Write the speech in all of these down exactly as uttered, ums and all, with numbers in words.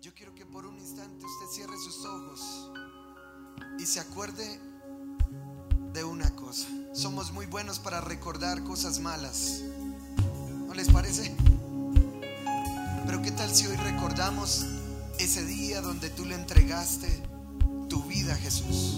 Yo quiero que por un instante usted cierre sus ojos y se acuerde de una cosa. Somos muy buenos para recordar cosas malas, ¿no les parece? Pero ¿qué tal si hoy recordamos ese día donde tú le entregaste tu vida a Jesús?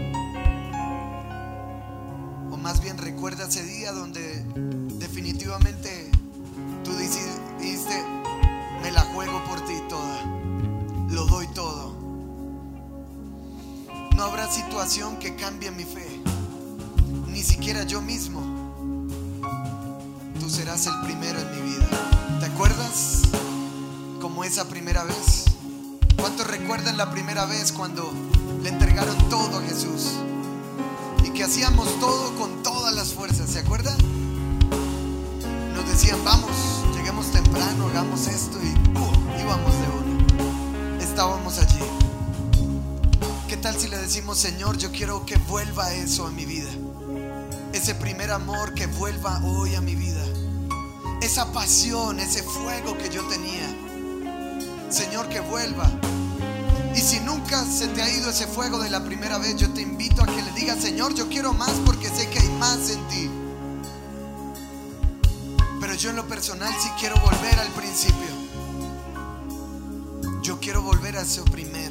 O más bien recuerda ese día donde definitivamente tú dijiste: me la juego por ti toda, lo doy todo. No habrá situación que cambie mi fe, ni siquiera yo mismo. Tú serás el primero en mi vida. ¿Te acuerdas como esa primera vez? ¿Cuántos recuerdan la primera vez cuando le entregaron todo a Jesús? Y que hacíamos todo con todas las fuerzas, ¿se acuerdan? Nos decían: vamos, lleguemos temprano, hagamos esto, y uh, íbamos de uno. Estábamos allí. ¿Qué tal si le decimos: Señor, yo quiero que vuelva eso a mi vida? Ese primer amor, que vuelva hoy a mi vida. Esa pasión, ese fuego que yo tenía, Señor, que vuelva. Y si nunca se te ha ido ese fuego de la primera vez, yo te invito a que le digas: Señor, yo quiero más, porque sé que hay más en ti. Pero yo en lo personal sí quiero volver al principio. Yo quiero volver a eso primero,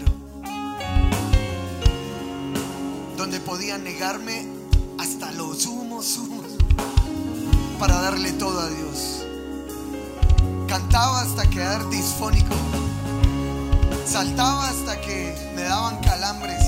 donde podía negarme hasta los humos, humos, para darle todo a Dios. Cantaba hasta quedar disfónico, saltaba hasta que me daban calambres.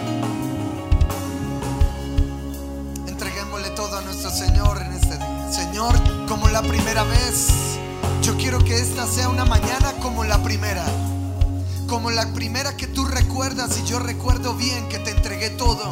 Entreguémosle todo a nuestro Señor en este día. Señor, como la primera vez, yo quiero que esta sea una mañana como la primera. Como la primera que tú recuerdas, y yo recuerdo bien que te entregué todo.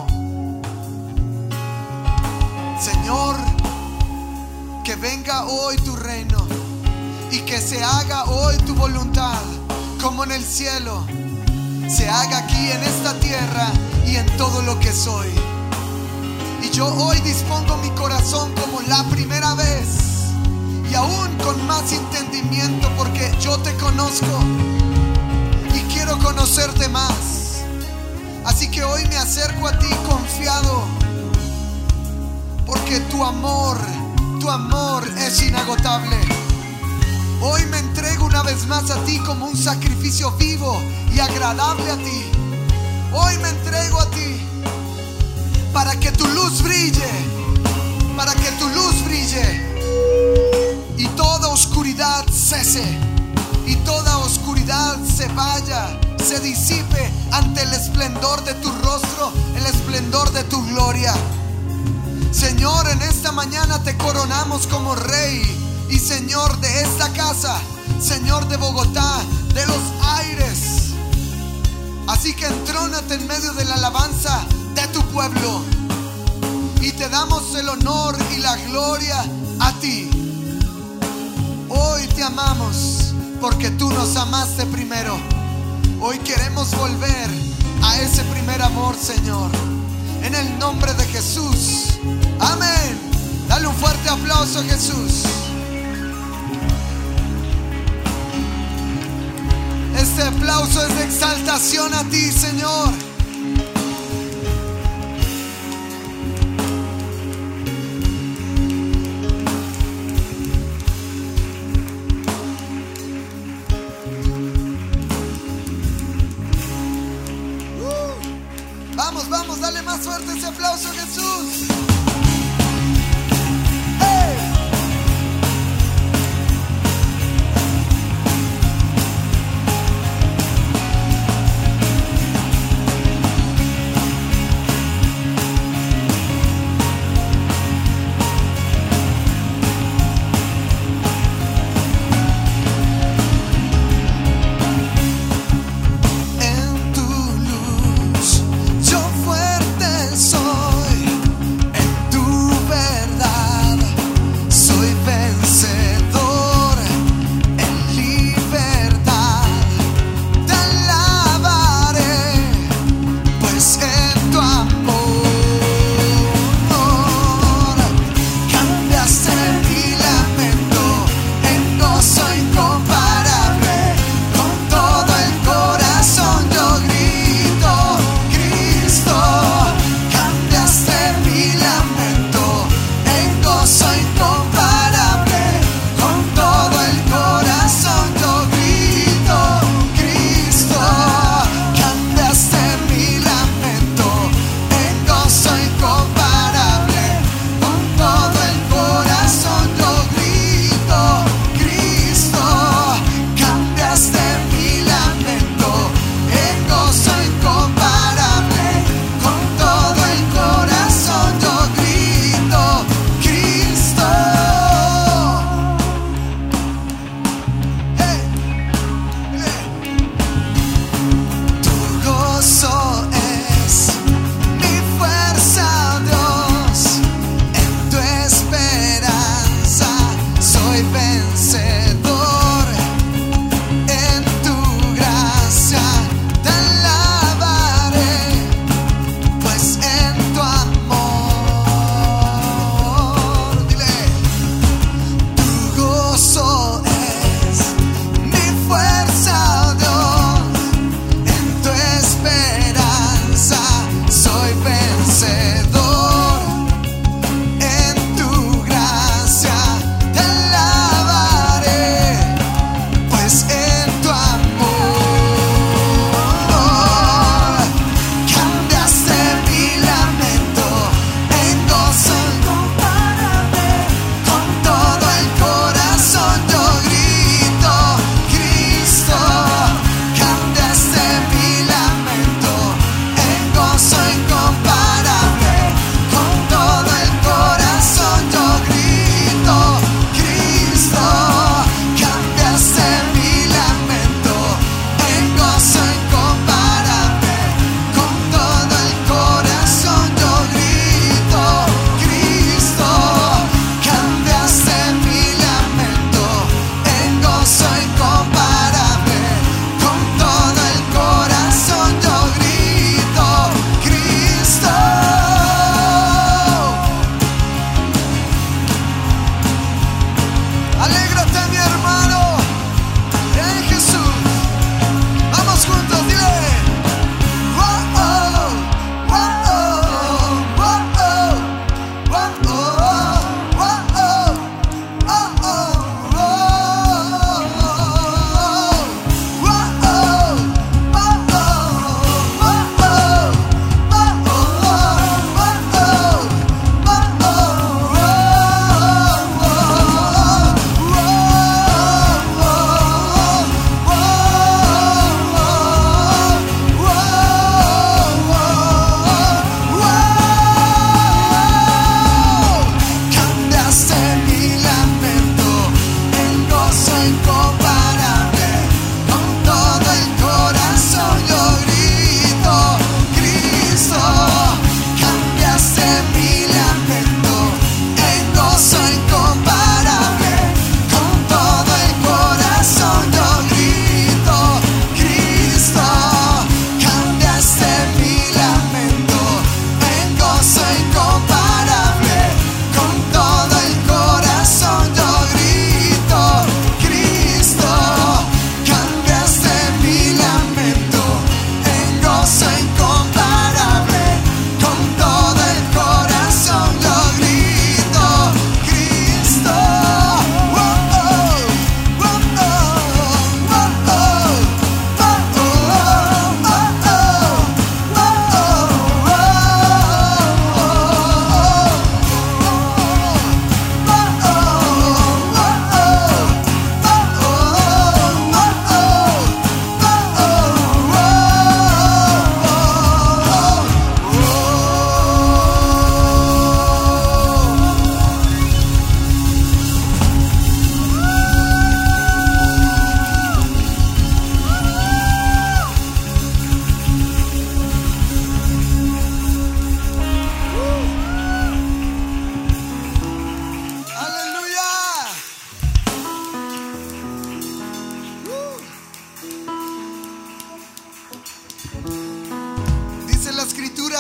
Señor, que venga hoy tu reino y que se haga hoy tu voluntad, como en el cielo, se haga aquí en esta tierra y en todo lo que soy. Y yo hoy dispongo mi corazón como la primera vez, y aún con más entendimiento, porque yo te conozco y quiero conocerte más. Así que hoy me acerco a ti confiado, porque tu amor, tu amor es inagotable. Hoy me entrego una vez más a ti como un sacrificio vivo y agradable a ti. Hoy me entrego a ti para que tu luz brille, para que tu luz brille y toda oscuridad cese, y toda oscuridad se vaya, se disipe ante el esplendor de tu rostro, el esplendor de tu gloria. Señor, en esta mañana te coronamos como Rey y Señor de esta casa, Señor de Bogotá, de los aires. Así que entrónate en medio de la alabanza de tu pueblo, y te damos el honor y la gloria a ti. Hoy te amamos porque tú nos amaste primero. Hoy queremos volver a ese primer amor, Señor, en el nombre de Jesús. Amén. Dale un fuerte aplauso a Jesús. Este aplauso es de exaltación a ti, Señor. Uh, vamos, vamos, dale más fuerte ese aplauso a Jesús. En tu luz yo fuerte soy.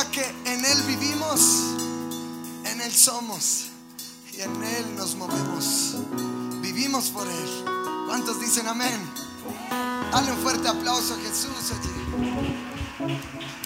Recuerda que en Él vivimos, en Él somos y en Él nos movemos. Vivimos por Él. ¿Cuántos dicen amén? Dale un fuerte aplauso a Jesús allí.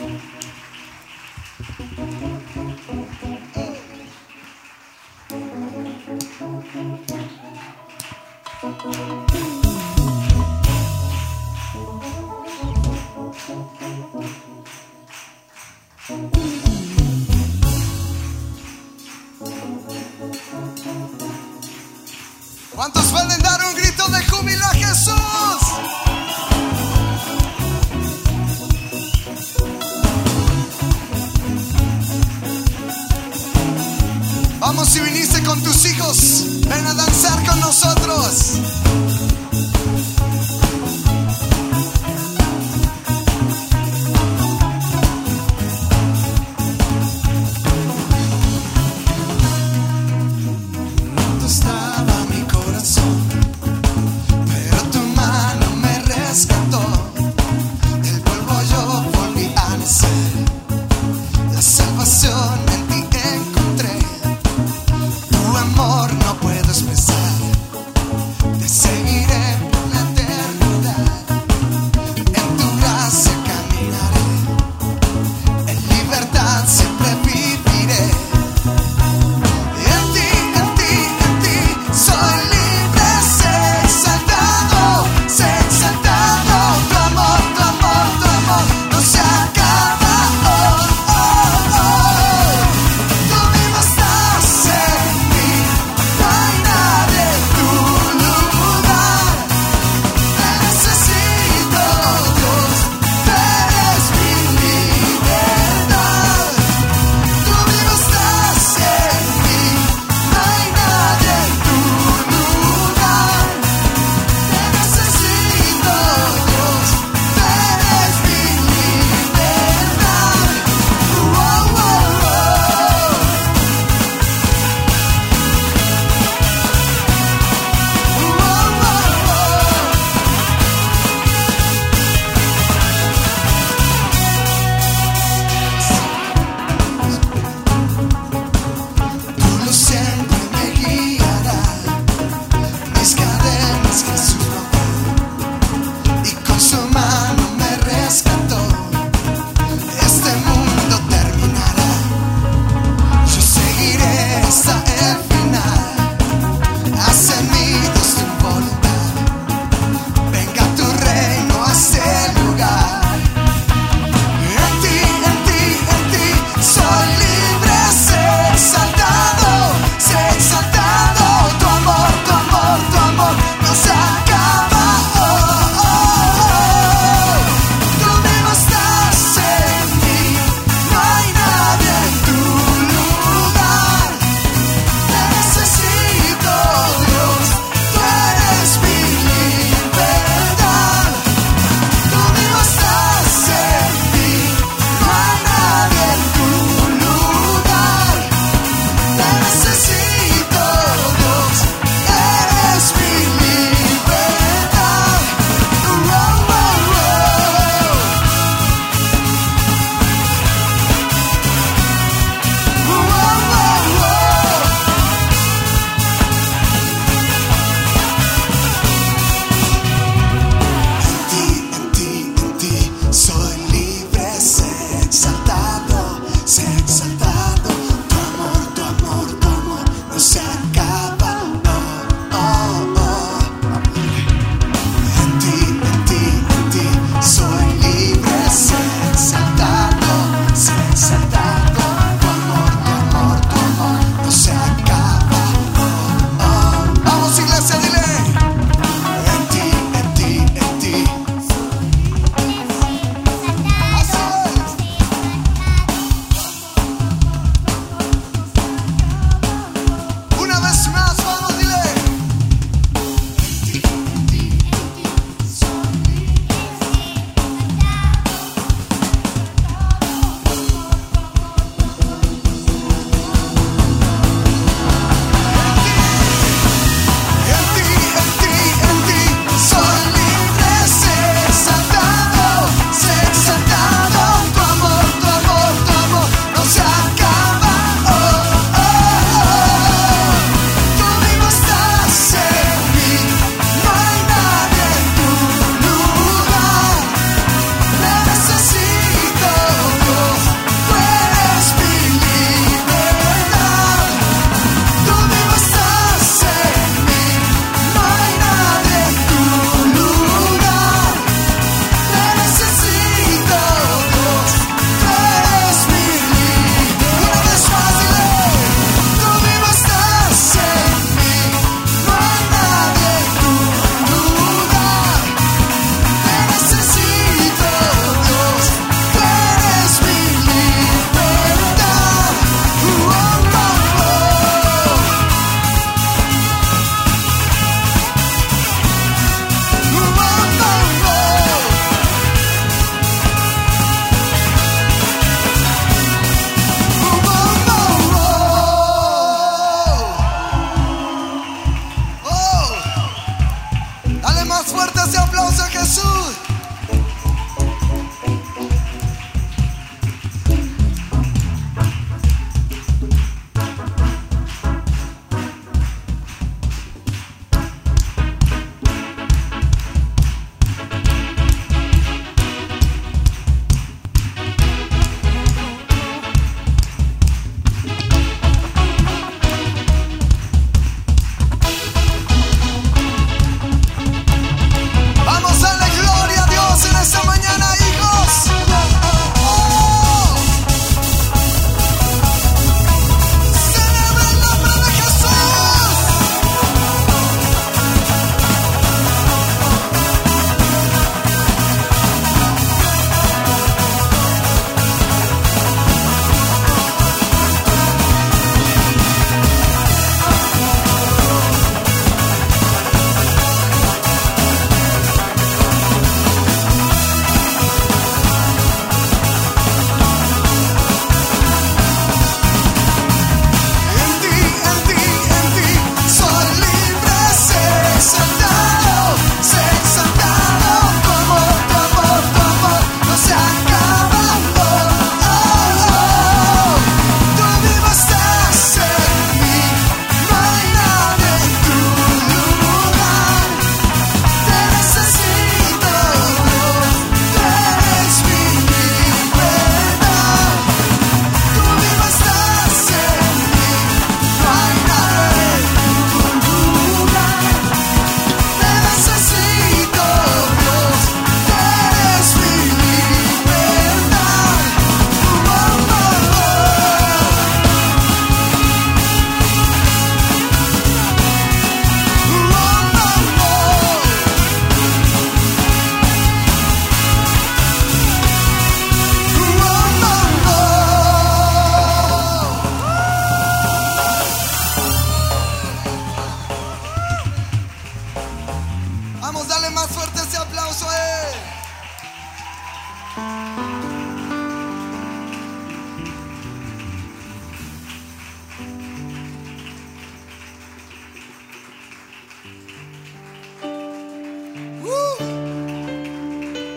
¿Cuántos pueden dar un grito de júbilo a Jesús? Vamos, si viniste con tus hijos, ven a danzar con nosotros.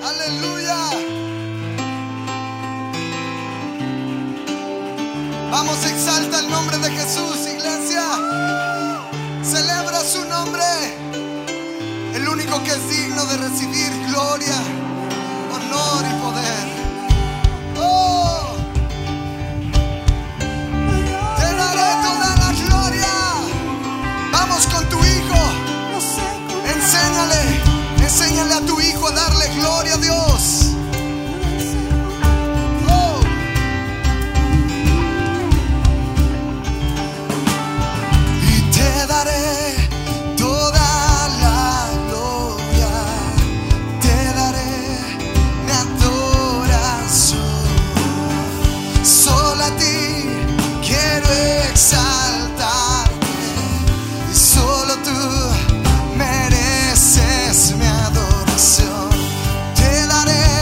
Aleluya. Vamos, exalta el nombre de Jesús, iglesia. Celebra su nombre. El único que es digno de recibir gloria, honor y poder. Oh, te daré toda la gloria. Vamos con tu hijo. Enséñale, enséñale a tu hijo a darle gloria a Dios. Daré toda la gloria, te daré mi adoración. Solo a ti quiero exaltarte y solo tú mereces mi adoración. Te daré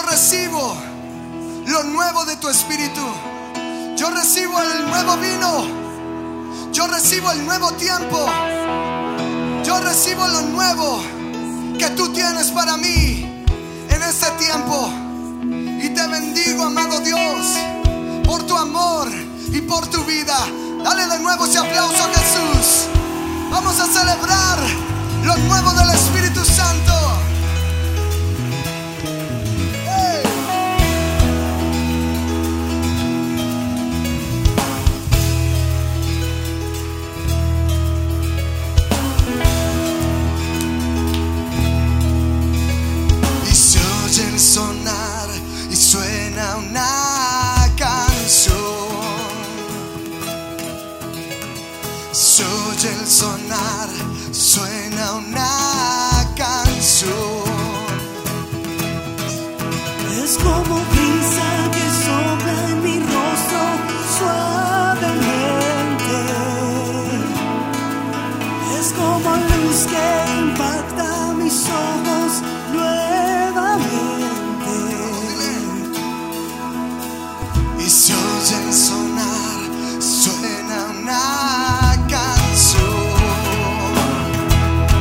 recibo lo nuevo de tu espíritu. Yo recibo el nuevo vino. Yo recibo el nuevo tiempo. Yo recibo lo nuevo que tú tienes para mí en este tiempo. Y te bendigo, amado Dios, por tu amor y por tu vida. Dale de nuevo ese aplauso a Jesús. Vamos a celebrar lo nuevo del Espíritu Santo. ¡Hey! Y se oye el sonar y suena una canción. Se oye el sonar, suena una canción. Es como brisa que sopla en mi rostro suavemente. Es como luz que impacta mis ojos nuevamente. Y se oye el sonar, suena una canción.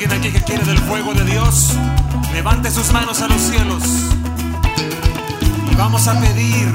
alguien aquí que quiere del fuego de Dios? Levante sus manos a los cielos y vamos a pedir.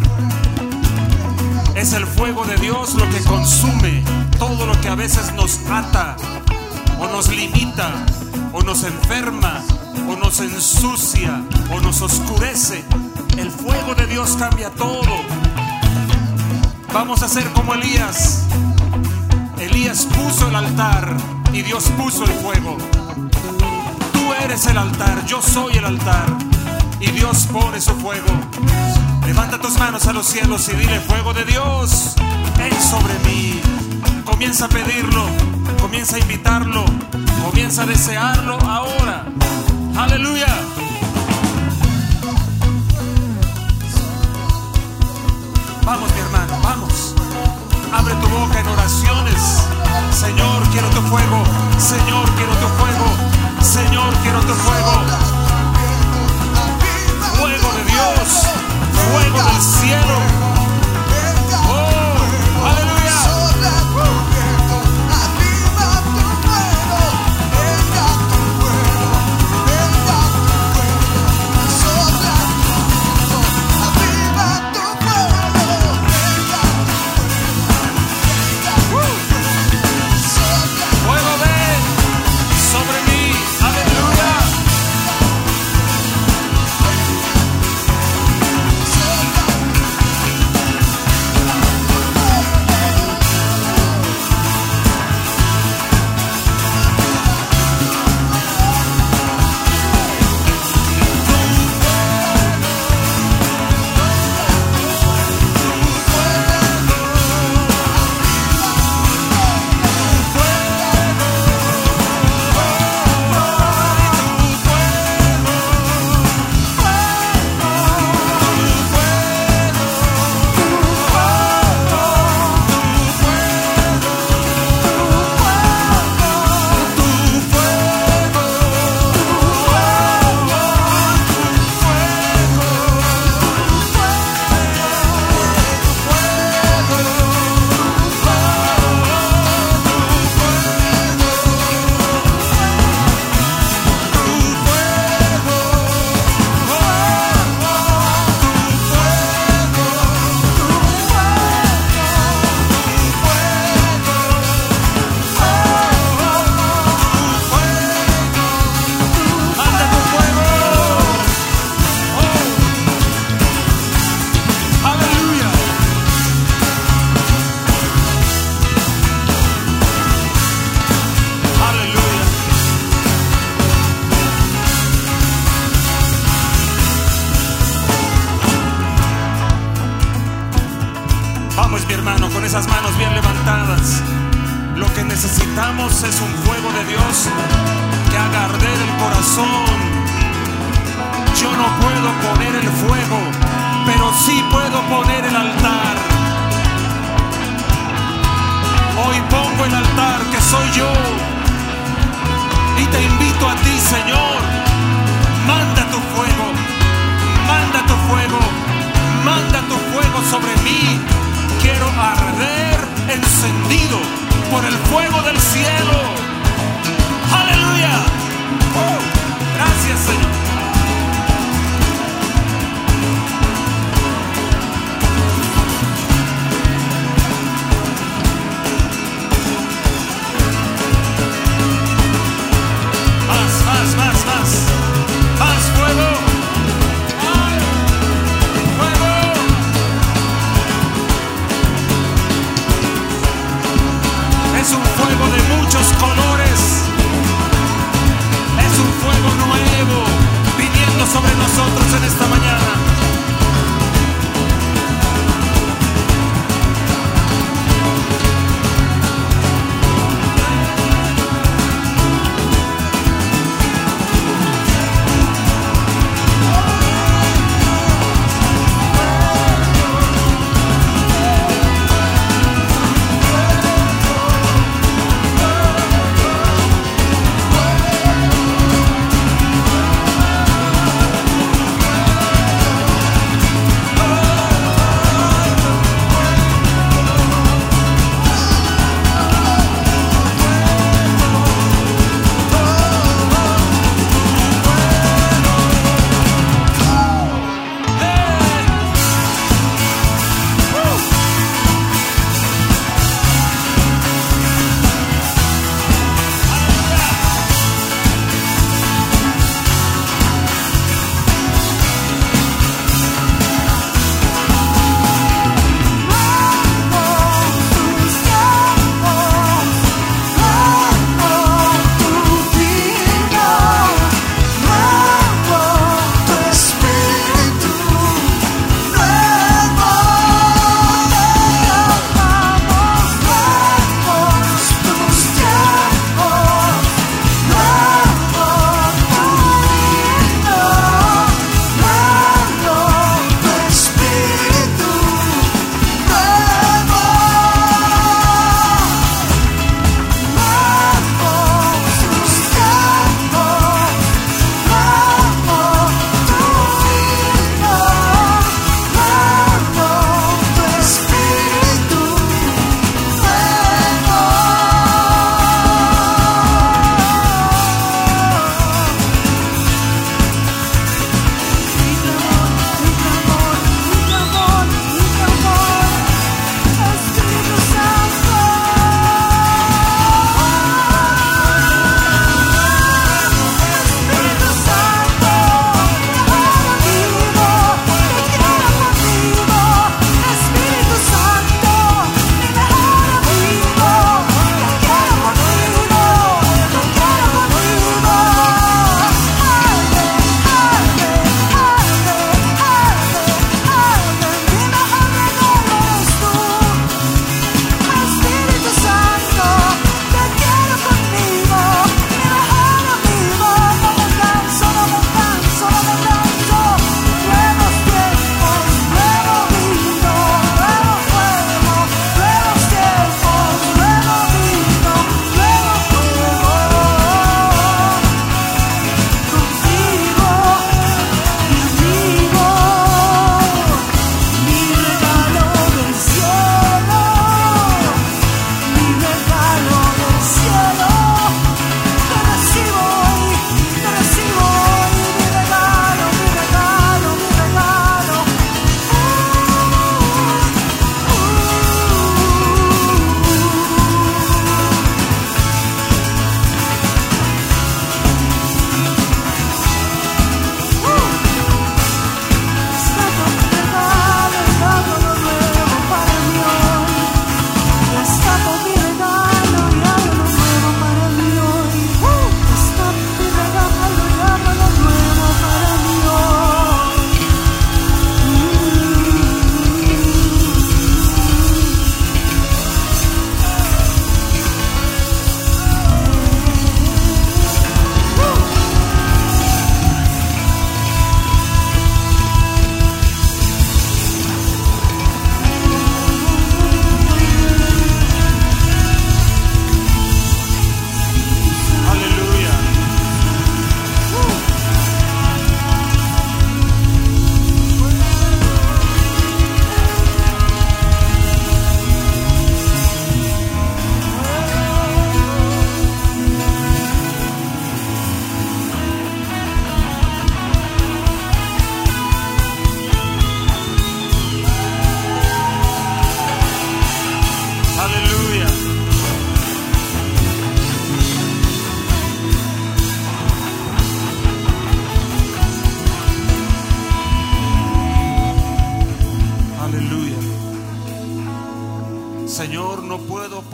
Es el fuego de Dios lo que consume todo lo que a veces nos ata o nos limita o nos enferma o nos ensucia o nos oscurece. El fuego de Dios cambia todo. Vamos a ser como Elías. Elías puso el altar y Dios puso el fuego. Tú eres el altar, yo soy el altar y Dios pone su fuego. Levanta tus manos a los cielos y dile: fuego de Dios, ven sobre mí. Comienza a pedirlo, comienza a invitarlo, comienza a desearlo ahora. Aleluya. Vamos, mi hermano, vamos. Abre tu boca en oraciones. Señor, quiero tu fuego. Señor, quiero tu fuego. Señor, quiero tu fuego. Fuego de Dios. Fuego del cielo. Oh, aleluya. Esas manos bien levantadas. Lo que necesitamos es un fuego de Dios que haga arder el corazón. Yo no puedo poner el fuego, pero sí puedo poner el altar. Hoy pongo el altar que soy yo y te invito a ti, Señor. Manda tu fuego, manda tu fuego, manda tu fuego sobre mí. Quiero arder encendido por el fuego del cielo. ¡Aleluya! Oh, gracias, Señor. Más, más, más, más. Más fuego. Es un fuego de muchos colores. Es un fuego nuevo viniendo sobre nosotros en esta mañana.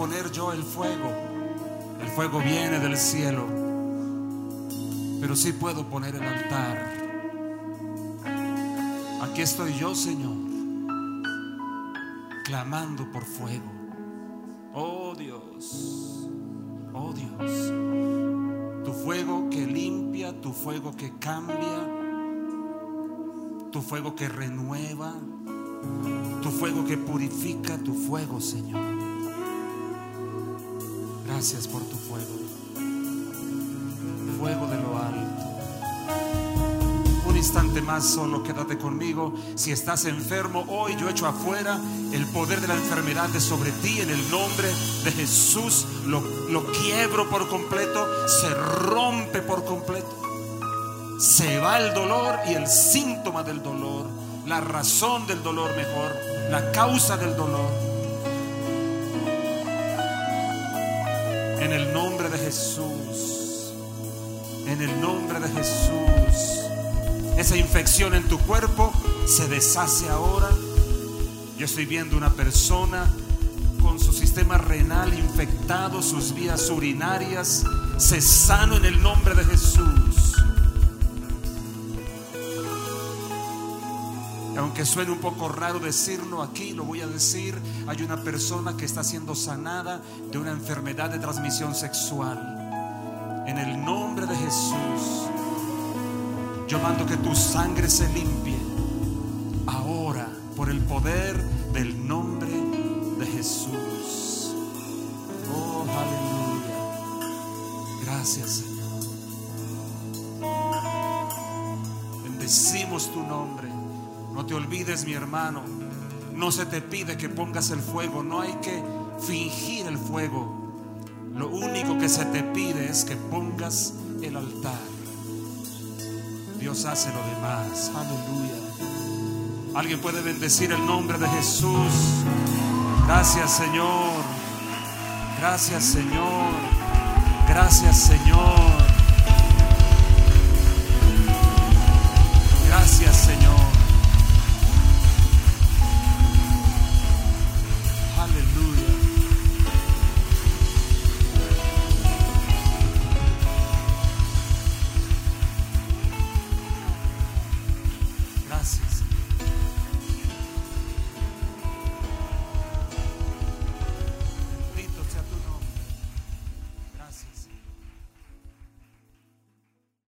poner yo el fuego. El fuego viene del cielo. Pero sí puedo poner el altar. Aquí estoy yo, Señor, clamando por fuego. Oh Dios, oh Dios, tu fuego que limpia, tu fuego que cambia, tu fuego que renueva, tu fuego que purifica, tu fuego, Señor. Gracias por tu fuego, fuego de lo alto. Un instante más, solo quédate conmigo. Si estás enfermo hoy, yo echo afuera el poder de la enfermedad de sobre ti en el nombre de Jesús. Lo, lo quiebro por completo, se rompe por completo. Se va el dolor y el síntoma del dolor, la razón del dolor mejor, la causa del dolor. En el nombre de Jesús, en el nombre de Jesús. Esa infección en tu cuerpo se deshace ahora. Yo estoy viendo una persona con su sistema renal infectado, sus vías urinarias. Se sano en el nombre de Jesús. Y aunque suene un poco raro decirlo aquí, lo voy a decir. Hay una persona que está siendo sanada de una enfermedad de transmisión sexual. En el nombre de Jesús, yo mando que tu sangre se limpie ahora por el poder del nombre de Jesús. Oh, aleluya. Gracias, Señor. Bendecimos tu nombre. No te olvides, mi hermano, no se te pide que pongas el fuego, no hay que fingir el fuego. Lo único que se te pide es que pongas el altar. Dios hace lo demás. Aleluya. Alguien puede bendecir el nombre de Jesús. Gracias, Señor. Gracias, Señor. Gracias, Señor.